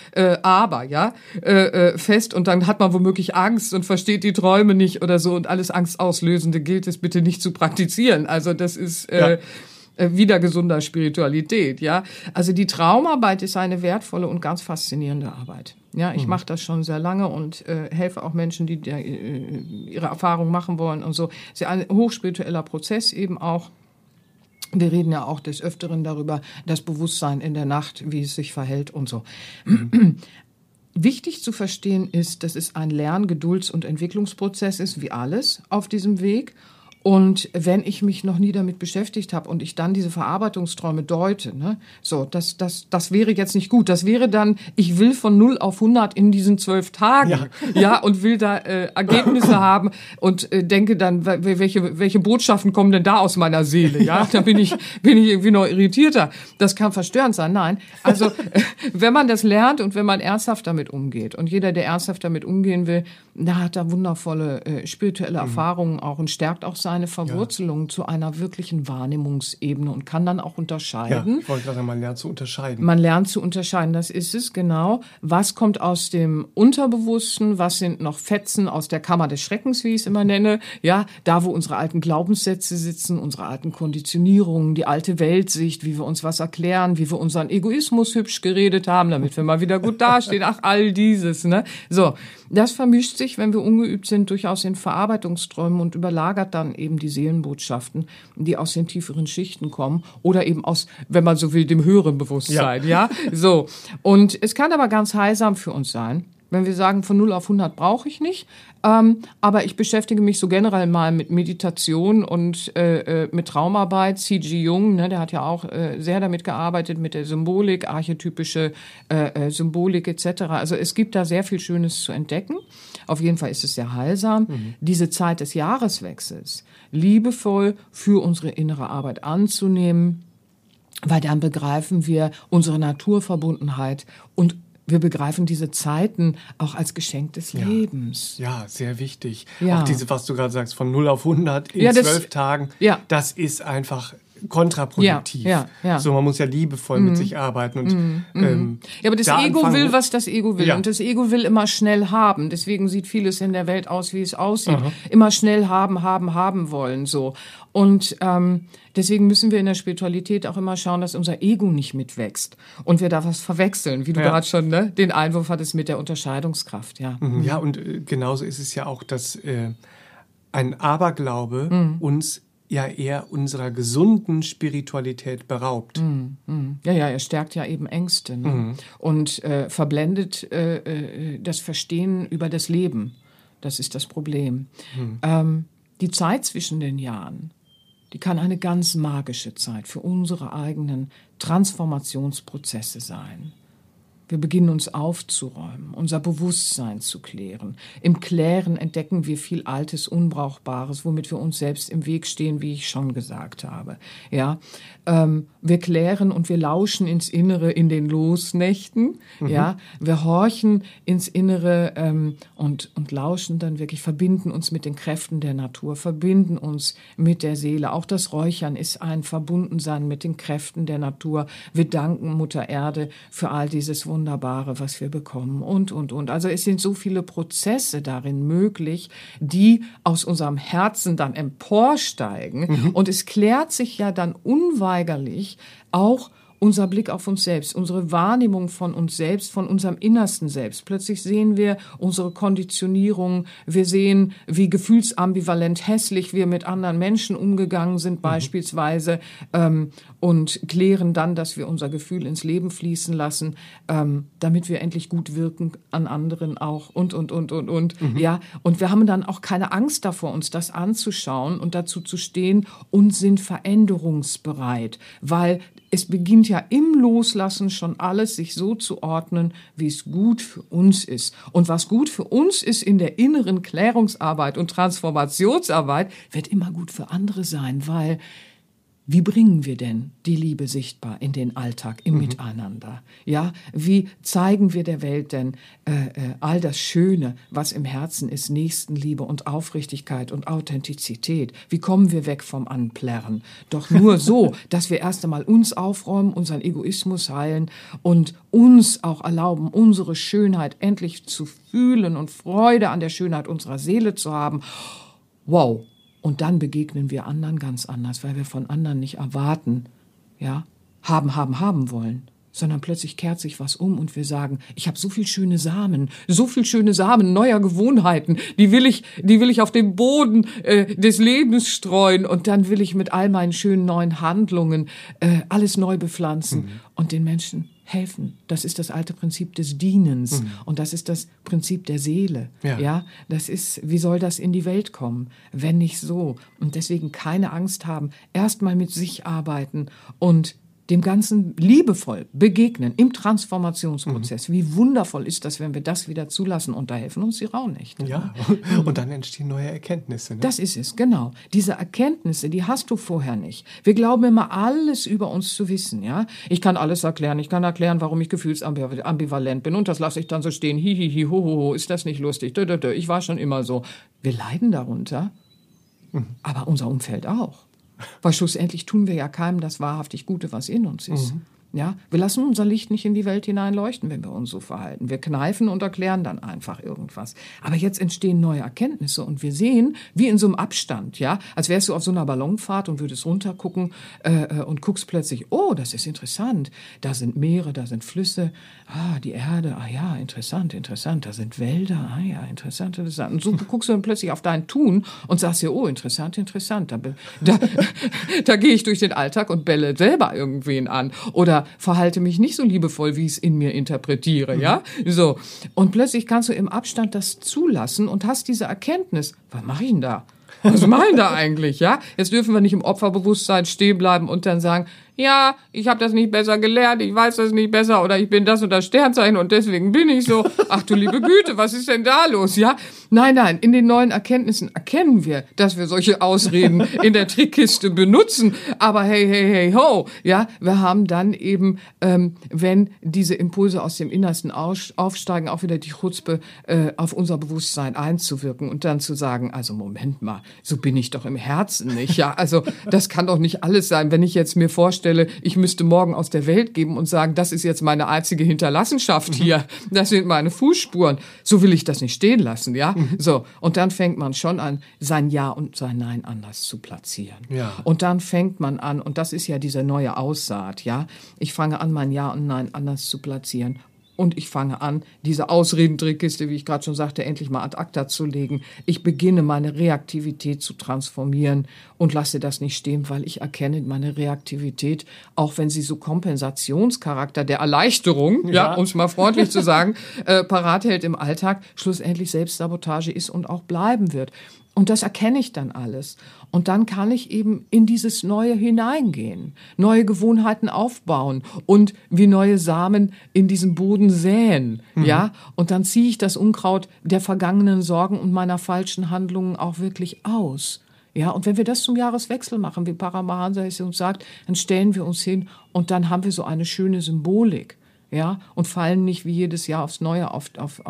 fest und dann hat man womöglich Angst und versteht die Träume nicht oder so und alles Angstauslösende gilt es bitte nicht zu praktizieren. Also das ist wieder gesunder Spiritualität, ja. Also die Traumarbeit ist eine wertvolle und ganz faszinierende Arbeit. Ja, ich mache das schon sehr lange und helfe auch Menschen, die ihre Erfahrung machen wollen und so. Es ist ein hochspiritueller Prozess eben auch. Wir reden ja auch des Öfteren darüber, das Bewusstsein in der Nacht, wie es sich verhält und so. Wichtig zu verstehen ist, dass es ein Lern-, Gedulds- und Entwicklungsprozess ist, wie alles auf diesem Weg. Und wenn ich mich noch nie damit beschäftigt habe und ich dann diese Verarbeitungsträume deute, ne, so, das wäre jetzt nicht gut. Das wäre dann, ich will von 0 auf 100 in diesen 12 Tagen, ja, und will da Ergebnisse haben und denke dann, welche Botschaften kommen denn da aus meiner Seele, ja? Da bin ich irgendwie noch irritierter. Das kann verstörend sein. Nein, also wenn man das lernt und wenn man ernsthaft damit umgeht und jeder, der ernsthaft damit umgehen will, der hat da wundervolle spirituelle Erfahrungen auch und stärkt auch seine Verwurzelung zu einer wirklichen Wahrnehmungsebene und kann dann auch unterscheiden. Ja, ich wollte gerade sagen, man lernt zu unterscheiden. Man lernt zu unterscheiden, das ist es, genau. Was kommt aus dem Unterbewussten, was sind noch Fetzen aus der Kammer des Schreckens, wie ich es immer nenne, ja, da wo unsere alten Glaubenssätze sitzen, unsere alten Konditionierungen, die alte Weltsicht, wie wir uns was erklären, wie wir unseren Egoismus hübsch geredet haben, damit wir mal wieder gut dastehen, ach, all dieses, ne. So, das vermischt sich, wenn wir ungeübt sind, durchaus in Verarbeitungsträumen und überlagert dann eben die Seelenbotschaften, die aus den tieferen Schichten kommen oder eben aus, wenn man so will, dem höheren Bewusstsein, ja. So. Und es kann aber ganz heilsam für uns sein, wenn wir sagen, von 0 auf 100 brauche ich nicht, aber ich beschäftige mich so generell mal mit Meditation und mit Traumarbeit. C.G. Jung, ne, der hat ja auch sehr damit gearbeitet, mit der Symbolik, archetypische Symbolik etc. Also es gibt da sehr viel Schönes zu entdecken. Auf jeden Fall ist es sehr heilsam, diese Zeit des Jahreswechsels liebevoll für unsere innere Arbeit anzunehmen, weil dann begreifen wir unsere Naturverbundenheit und wir begreifen diese Zeiten auch als Geschenk des Lebens. Ja, sehr wichtig. Ja. Auch diese, was du gerade sagst, von 0 auf 100 in 12 Tagen, das ist einfach kontraproduktiv. Ja. So, man muss ja liebevoll mit sich arbeiten. Und, ja, aber das Ego will, was das Ego will. Ja. Und das Ego will immer schnell haben. Deswegen sieht vieles in der Welt aus, wie es aussieht. Aha. Immer schnell haben wollen, so. Und deswegen müssen wir in der Spiritualität auch immer schauen, dass unser Ego nicht mitwächst und wir da was verwechseln, wie du gerade schon den Einwurf hattest mit der Unterscheidungskraft. Ja, ja, und genauso ist es ja auch, dass ein Aberglaube uns ja eher unserer gesunden Spiritualität beraubt. Ja, er stärkt ja eben Ängste, ne? Und verblendet das Verstehen über das Leben. Das ist das Problem. Die Zeit zwischen den Jahren, die kann eine ganz magische Zeit für unsere eigenen Transformationsprozesse sein. Wir beginnen uns aufzuräumen, unser Bewusstsein zu klären. Im Klären entdecken wir viel Altes, Unbrauchbares, womit wir uns selbst im Weg stehen, wie ich schon gesagt habe. Ja, wir klären und wir lauschen ins Innere in den Losnächten. Ja, wir horchen ins Innere und lauschen dann wirklich, verbinden uns mit den Kräften der Natur, verbinden uns mit der Seele. Auch das Räuchern ist ein Verbundensein mit den Kräften der Natur. Wir danken Mutter Erde für all dieses Wunderbare, was wir bekommen und. Also es sind so viele Prozesse darin möglich, die aus unserem Herzen dann emporsteigen. Und es klärt sich ja dann unweigerlich auch unser Blick auf uns selbst, unsere Wahrnehmung von uns selbst, von unserem innersten Selbst. Plötzlich sehen wir unsere Konditionierung, wir sehen, wie gefühlsambivalent hässlich wir mit anderen Menschen umgegangen sind beispielsweise und klären dann, dass wir unser Gefühl ins Leben fließen lassen, damit wir endlich gut wirken an anderen auch und. Ja, und wir haben dann auch keine Angst davor, uns das anzuschauen und dazu zu stehen und sind veränderungsbereit, weil es beginnt ja im Loslassen schon alles, sich so zu ordnen, wie es gut für uns ist. Und was gut für uns ist in der inneren Klärungsarbeit und Transformationsarbeit, wird immer gut für andere sein, weil wie bringen wir denn die Liebe sichtbar in den Alltag, im Miteinander? Ja, wie zeigen wir der Welt denn all das Schöne, was im Herzen ist, Nächstenliebe und Aufrichtigkeit und Authentizität? Wie kommen wir weg vom Anplärren? Doch nur so, dass wir erst einmal uns aufräumen, unseren Egoismus heilen und uns auch erlauben, unsere Schönheit endlich zu fühlen und Freude an der Schönheit unserer Seele zu haben. Wow! Und dann begegnen wir anderen ganz anders, weil wir von anderen nicht erwarten, ja, haben wollen, sondern plötzlich kehrt sich was um und wir sagen, ich habe so viel schöne Samen neuer Gewohnheiten, die will ich auf den Boden des Lebens streuen und dann will ich mit all meinen schönen neuen Handlungen alles neu bepflanzen und den Menschen helfen. Das ist das alte Prinzip des Dienens. Und das ist das Prinzip der Seele. Ja, das ist, wie soll das in die Welt kommen, wenn nicht so? Und deswegen keine Angst haben. Erstmal mit sich arbeiten und dem Ganzen liebevoll begegnen im Transformationsprozess. Wie wundervoll ist das, wenn wir das wieder zulassen, und da helfen uns die Rauhnächte. Ja, und dann entstehen neue Erkenntnisse. Ne? Das ist es, genau. Diese Erkenntnisse, die hast du vorher nicht. Wir glauben immer, alles über uns zu wissen. Ja, ich kann alles erklären. Ich kann erklären, warum ich gefühlsambivalent bin, und das lasse ich dann so stehen. Hihihi, hohoho, ist das nicht lustig? Ich war schon immer so. Wir leiden darunter, aber unser Umfeld auch. Weil schlussendlich tun wir ja keinem das wahrhaftig Gute, was in uns ist. Ja, wir lassen unser Licht nicht in die Welt hinein leuchten, wenn wir uns so verhalten. Wir kneifen und erklären dann einfach irgendwas. Aber jetzt entstehen neue Erkenntnisse und wir sehen, wie in so einem Abstand, ja, als wärst du auf so einer Ballonfahrt und würdest runtergucken und guckst plötzlich, oh, das ist interessant. Da sind Meere, da sind Flüsse, die Erde, ja, interessant, da sind Wälder, ja, interessant. Und so guckst du dann plötzlich auf dein Tun und sagst dir, oh, interessant. Da gehe ich durch den Alltag und bälle selber irgendwen an. Oder verhalte mich nicht so liebevoll, wie ich es in mir interpretiere, ja? So. Und plötzlich kannst du im Abstand das zulassen und hast diese Erkenntnis. Was mache ich denn da? Was mache ich denn da eigentlich, ja? Jetzt dürfen wir nicht im Opferbewusstsein stehen bleiben und dann sagen, ja, ich habe das nicht besser gelernt, ich weiß das nicht besser, oder ich bin das und das Sternzeichen und deswegen bin ich so. Ach du liebe Güte, was ist denn da los, ja? Nein, in den neuen Erkenntnissen erkennen wir, dass wir solche Ausreden in der Trickkiste benutzen. Aber hey, ho, ja, wir haben dann eben, wenn diese Impulse aus dem Innersten aufsteigen, auch wieder die Chutzpe auf unser Bewusstsein einzuwirken und dann zu sagen, also Moment mal, so bin ich doch im Herzen nicht, ja? Also das kann doch nicht alles sein, wenn ich jetzt mir vorstelle, ich müsste morgen aus der Welt geben und sagen, das ist jetzt meine einzige Hinterlassenschaft hier, das sind meine Fußspuren. So will ich das nicht stehen lassen, ja? So, und dann fängt man schon an, sein Ja und sein Nein anders zu platzieren. Ja. Und dann fängt man an, und das ist ja diese neue Aussaat, ja? Ich fange an, mein Ja und Nein anders zu platzieren. Und ich fange an, diese Ausredentrickkiste, wie ich gerade schon sagte, endlich mal ad acta zu legen. Ich beginne, meine Reaktivität zu transformieren und lasse das nicht stehen, weil ich erkenne, meine Reaktivität, auch wenn sie so Kompensationscharakter der Erleichterung, ja, um es mal freundlich zu sagen, parat hält im Alltag, schlussendlich Selbstsabotage ist und auch bleiben wird. Und das erkenne ich dann alles. Und dann kann ich eben in dieses Neue hineingehen, neue Gewohnheiten aufbauen und wie neue Samen in diesem Boden säen, ja. Und dann ziehe ich das Unkraut der vergangenen Sorgen und meiner falschen Handlungen auch wirklich aus. Ja, und wenn wir das zum Jahreswechsel machen, wie Paramahansa es uns sagt, dann stellen wir uns hin und dann haben wir so eine schöne Symbolik. Ja, und fallen nicht wie jedes Jahr aufs Neue auf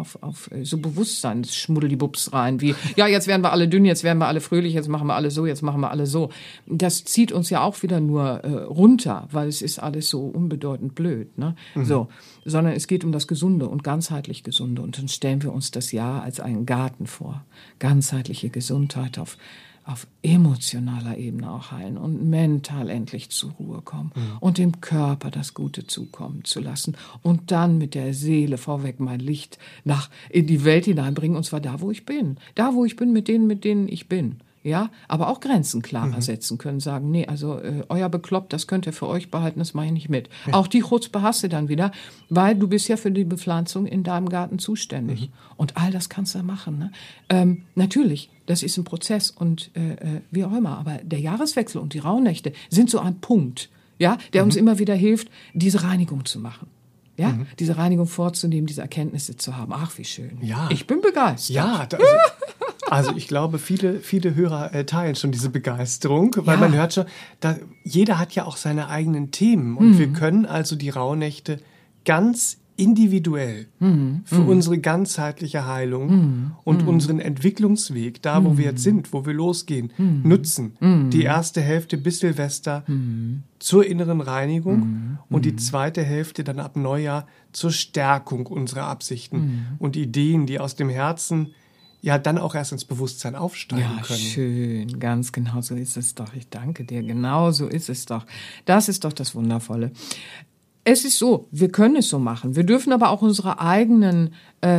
so Bewusstseinsschmuddelibubs rein, wie, ja, jetzt werden wir alle dünn, jetzt werden wir alle fröhlich, jetzt machen wir alle so, jetzt machen wir alle so. Das zieht uns ja auch wieder nur runter, weil es ist alles so unbedeutend blöd, ne? So, sondern es geht um das Gesunde und ganzheitlich Gesunde. Und dann stellen wir uns das Jahr als einen Garten vor. Ganzheitliche Gesundheit auf emotionaler Ebene auch heilen und mental endlich zur Ruhe kommen und dem Körper das Gute zukommen zu lassen und dann mit der Seele vorweg mein Licht in die Welt hineinbringen, und zwar da, wo ich bin. Da, wo ich bin, mit denen ich bin. Ja, aber auch Grenzen klarer setzen können, sagen, nee, also euer Bekloppt, das könnt ihr für euch behalten, das mache ich nicht mit. Ja. Auch die Chutzpe hast du dann wieder, weil du bist ja für die Bepflanzung in deinem Garten zuständig. Und all das kannst du machen. Ne? Natürlich, das ist ein Prozess und wie auch immer, aber der Jahreswechsel und die Rauhnächte sind so ein Punkt, ja, der uns immer wieder hilft, diese Reinigung zu machen. Ja, diese Reinigung vorzunehmen, diese Erkenntnisse zu haben. Ach, wie schön. Ja. Ich bin begeistert. Ja, also ich glaube, viele Hörer teilen schon diese Begeisterung, weil man hört schon, jeder hat ja auch seine eigenen Themen und wir können also die Rauhnächte ganz individuell für unsere ganzheitliche Heilung und unseren Entwicklungsweg, da wo wir jetzt sind, wo wir losgehen, nutzen. Die erste Hälfte bis Silvester zur inneren Reinigung und die zweite Hälfte dann ab Neujahr zur Stärkung unserer Absichten und Ideen, die aus dem Herzen ja dann auch erst ins Bewusstsein aufsteigen können. Ja, schön, ganz genau so ist es doch. Ich danke dir, genau so ist es doch. Das ist doch das Wundervolle. Es ist so, wir können es so machen. Wir dürfen aber auch unsere eigenen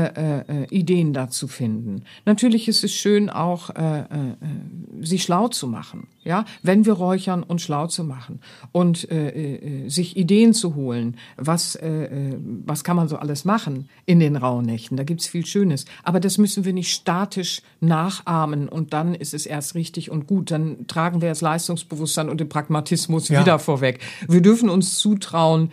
Ideen dazu finden. Natürlich ist es schön, auch sich schlau zu machen, ja, wenn wir räuchern und schlau zu machen und sich Ideen zu holen. Was kann man so alles machen in den Rauhnächten? Da gibt's viel Schönes. Aber das müssen wir nicht statisch nachahmen und dann ist es erst richtig und gut. Dann tragen wir das Leistungsbewusstsein und den Pragmatismus wieder vorweg. Wir dürfen uns zutrauen,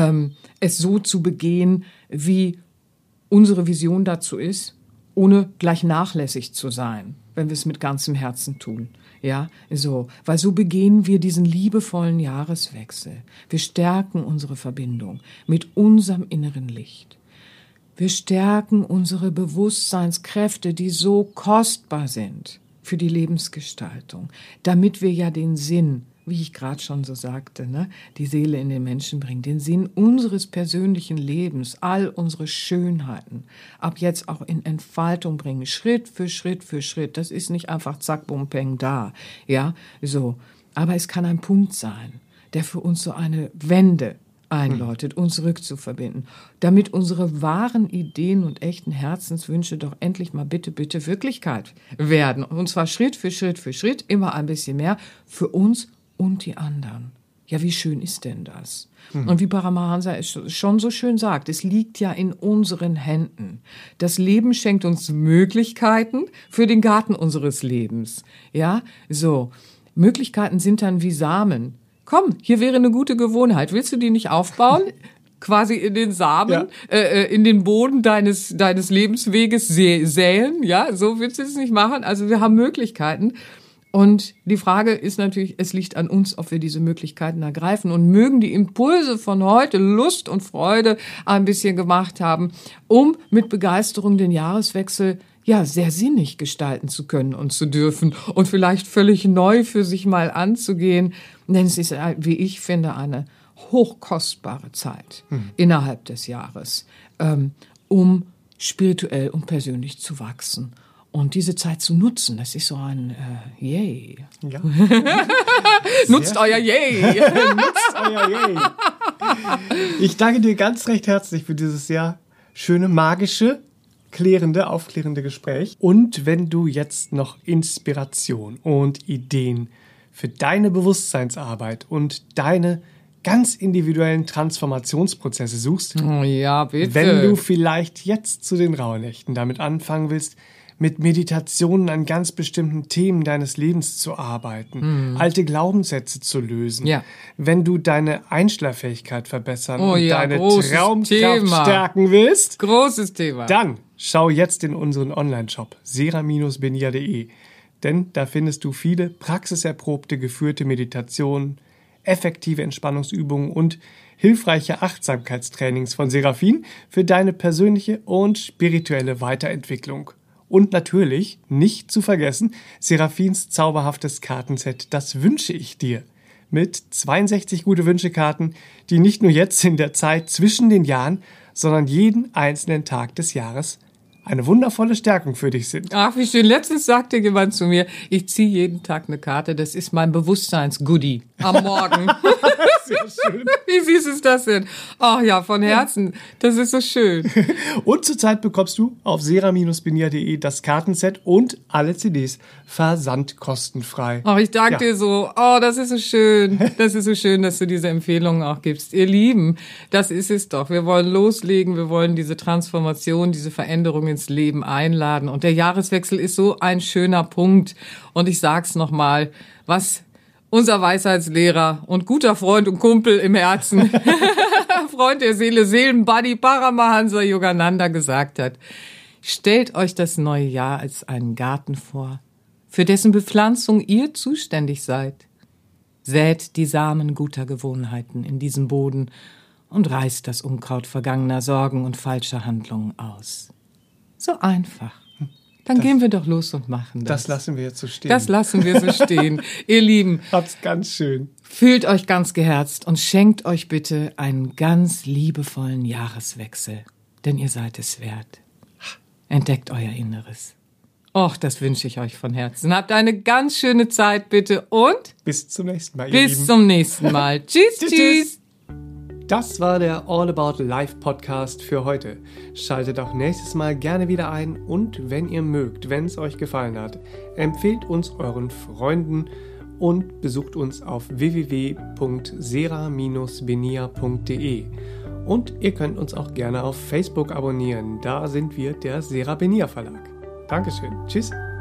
es so zu begehen, wie unsere Vision dazu ist, ohne gleich nachlässig zu sein, wenn wir es mit ganzem Herzen tun. Ja, so, weil so begehen wir diesen liebevollen Jahreswechsel. Wir stärken unsere Verbindung mit unserem inneren Licht. Wir stärken unsere Bewusstseinskräfte, die so kostbar sind für die Lebensgestaltung, damit wir ja den Sinn, wie ich gerade schon so sagte, ne, die Seele in den Menschen bringen, den Sinn unseres persönlichen Lebens, all unsere Schönheiten, ab jetzt auch in Entfaltung bringen, Schritt für Schritt für Schritt. Das ist nicht einfach zack, bum, peng, da, ja, so. Aber es kann ein Punkt sein, der für uns so eine Wende einläutet, uns rückzuverbinden, damit unsere wahren Ideen und echten Herzenswünsche doch endlich mal bitte Wirklichkeit werden. Und zwar Schritt für Schritt für Schritt, immer ein bisschen mehr für uns und die anderen. Ja, wie schön ist denn das? Und wie Paramahansa es schon so schön sagt, es liegt ja in unseren Händen. Das Leben schenkt uns Möglichkeiten für den Garten unseres Lebens. Ja, so. Möglichkeiten sind dann wie Samen. Komm, hier wäre eine gute Gewohnheit. Willst du die nicht aufbauen? Quasi in den Samen, in den Boden deines Lebensweges säen? Ja, so willst du es nicht machen? Also wir haben Möglichkeiten. Und die Frage ist natürlich, es liegt an uns, ob wir diese Möglichkeiten ergreifen und mögen die Impulse von heute Lust und Freude ein bisschen gemacht haben, um mit Begeisterung den Jahreswechsel ja sehr sinnig gestalten zu können und zu dürfen und vielleicht völlig neu für sich mal anzugehen. Denn es ist, wie ich finde, eine hochkostbare Zeit innerhalb des Jahres, um spirituell und persönlich zu wachsen. Und diese Zeit zu nutzen, das ist so ein Yay. Ja. Nutzt euer Yay. Nutzt euer Yay. Ich danke dir ganz recht herzlich für dieses sehr schöne, magische, aufklärende Gespräch. Und wenn du jetzt noch Inspiration und Ideen für deine Bewusstseinsarbeit und deine ganz individuellen Transformationsprozesse suchst, Oh ja, bitte. wenn du vielleicht jetzt zu den Rauhnächten damit anfangen willst, mit Meditationen an ganz bestimmten Themen deines Lebens zu arbeiten, alte Glaubenssätze zu lösen, wenn du deine Einschlafähigkeit verbessern und deine Traumkraft stärken willst, großes Thema, dann schau jetzt in unseren Online-Shop sera-benia.de, denn da findest du viele praxiserprobte, geführte Meditationen, effektive Entspannungsübungen und hilfreiche Achtsamkeitstrainings von Serafin für deine persönliche und spirituelle Weiterentwicklung. Und natürlich, nicht zu vergessen, Serafins zauberhaftes Kartenset, das wünsche ich dir. Mit 62 Gute-Wünsche-Karten, die nicht nur jetzt in der Zeit zwischen den Jahren, sondern jeden einzelnen Tag des Jahres eine wundervolle Stärkung für dich sind. Ach, wie schön. Letztens sagte jemand zu mir, ich ziehe jeden Tag eine Karte, das ist mein Bewusstseins-Goodie am Morgen. Sehr schön. Wie süß ist das denn? Ach ja, von Herzen. Das ist so schön. Und zurzeit bekommst du auf sera-benia.de das Kartenset und alle CDs versandkostenfrei. Ach, ich danke dir so. Oh, das ist so schön. Das ist so schön, dass du diese Empfehlungen auch gibst. Ihr Lieben, das ist es doch. Wir wollen loslegen. Wir wollen diese Transformation, diese Veränderung ins Leben einladen. Und der Jahreswechsel ist so ein schöner Punkt. Und ich sag's nochmal, was unser Weisheitslehrer und guter Freund und Kumpel im Herzen, Freund der Seele, Seelenbuddy Paramahansa Yogananda gesagt hat. Stellt euch das neue Jahr als einen Garten vor, für dessen Bepflanzung ihr zuständig seid. Sät die Samen guter Gewohnheiten in diesem Boden und reißt das Unkraut vergangener Sorgen und falscher Handlungen aus. So einfach. Dann gehen wir doch los und machen das. Das lassen wir jetzt so stehen. Das lassen wir so stehen. Ihr Lieben, habt's ganz schön. Fühlt euch ganz geherzt und schenkt euch bitte einen ganz liebevollen Jahreswechsel, denn ihr seid es wert. Entdeckt euer Inneres. Och, das wünsche ich euch von Herzen. Habt eine ganz schöne Zeit bitte und bis zum nächsten Mal, ihr Lieben. Bis zum nächsten Mal. Tschüss, tschüss. Das war der All About Life Podcast für heute. Schaltet auch nächstes Mal gerne wieder ein und wenn ihr mögt, wenn es euch gefallen hat, empfehlt uns euren Freunden und besucht uns auf www.sera-benia.de. Und ihr könnt uns auch gerne auf Facebook abonnieren. Da sind wir der Sera Benia Verlag. Dankeschön. Tschüss.